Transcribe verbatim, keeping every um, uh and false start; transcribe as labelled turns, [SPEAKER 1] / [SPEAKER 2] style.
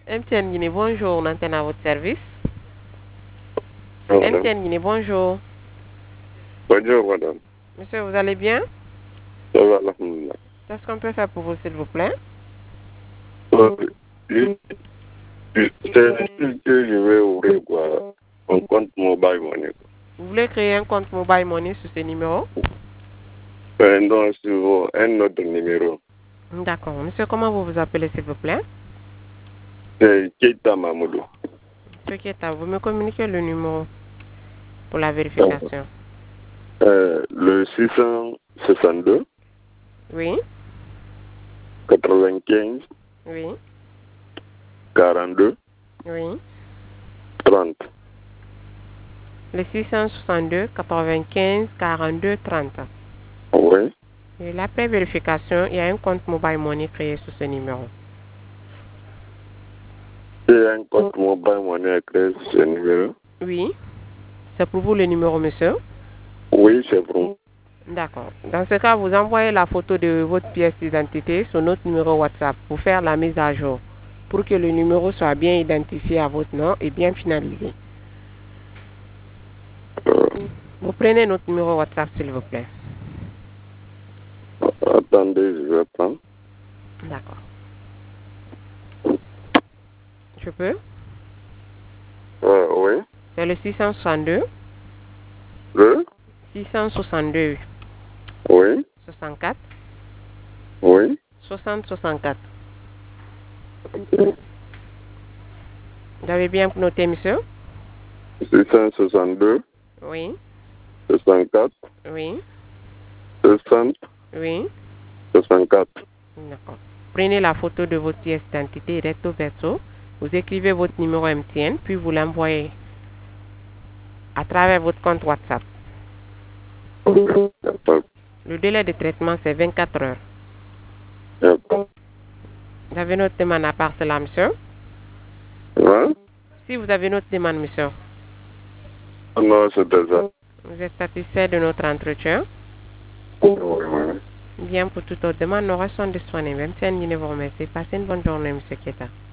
[SPEAKER 1] M T N Guinée, bonjour, on antenne à votre service. M T N Guinée, bonjour.
[SPEAKER 2] Bonjour, madame.
[SPEAKER 1] Monsieur, vous allez bien?
[SPEAKER 2] Ça va, alhamdoulilah.
[SPEAKER 1] Qu'est-ce qu'on peut faire pour vous, s'il vous plaît?
[SPEAKER 2] Euh, je- je- C'est juste que je vais ouvrir quoi, un compte mobile money.
[SPEAKER 1] Vous voulez créer un compte mobile money sur ce numéro?
[SPEAKER 2] Euh, non, sur un autre numéro.
[SPEAKER 1] D'accord. Monsieur, comment vous vous appelez, s'il vous plaît?
[SPEAKER 2] C'est Keita Mamoudou.
[SPEAKER 1] Monsieur Keta, vous me communiquez le numéro pour la vérification.
[SPEAKER 2] Euh, le six cent soixante-deux,
[SPEAKER 1] Oui,
[SPEAKER 2] quatre-vingt-quinze,
[SPEAKER 1] oui,
[SPEAKER 2] quarante-deux,
[SPEAKER 1] oui.
[SPEAKER 2] trente.
[SPEAKER 1] Le six cent soixante-deux, quatre-vingt-quinze, quarante-deux, trente.
[SPEAKER 2] Oui.
[SPEAKER 1] Et l'après vérification, il y a un compte mobile money créé sur ce numéro.
[SPEAKER 2] C'est un compte mobile money créé sur ce numéro.
[SPEAKER 1] Oui. C'est pour vous le numéro, monsieur?
[SPEAKER 2] Oui, c'est bon.
[SPEAKER 1] D'accord. Dans ce cas, vous envoyez la photo de votre pièce d'identité sur notre numéro WhatsApp pour faire la mise à jour, pour que le numéro soit bien identifié à votre nom et bien finalisé.
[SPEAKER 2] Euh,
[SPEAKER 1] Vous prenez notre numéro WhatsApp, s'il vous plaît.
[SPEAKER 2] attendez, je vais prendre.
[SPEAKER 1] D'accord. Je peux?
[SPEAKER 2] Euh, oui.
[SPEAKER 1] C'est le six cent soixante-deux,
[SPEAKER 2] Le?
[SPEAKER 1] six cent soixante-deux,
[SPEAKER 2] Oui.
[SPEAKER 1] soixante-quatre,
[SPEAKER 2] Oui.
[SPEAKER 1] soixante, soixante-quatre. Vous avez bien noté, monsieur?
[SPEAKER 2] six cent soixante-deux,
[SPEAKER 1] Oui,
[SPEAKER 2] soixante-quatre,
[SPEAKER 1] oui,
[SPEAKER 2] soixante,
[SPEAKER 1] oui.
[SPEAKER 2] soixante-quatre.
[SPEAKER 1] D'accord. Prenez la photo de votre pièce d'identité recto verso. Vous écrivez votre numéro M T N, puis vous l'envoyez à travers votre compte WhatsApp. Le délai de traitement, c'est vingt-quatre heures. Vous avez notre demande à part cela, monsieur?
[SPEAKER 2] Hein?
[SPEAKER 1] Si vous avez notre demande, monsieur,
[SPEAKER 2] Non, c'était ça.
[SPEAKER 1] vous êtes satisfait de notre entretien?
[SPEAKER 2] Oui, oui.
[SPEAKER 1] Bien, pour toute autre demande, nous restons disponibles. M T N, vous remercie. Passez une bonne journée, monsieur Keta.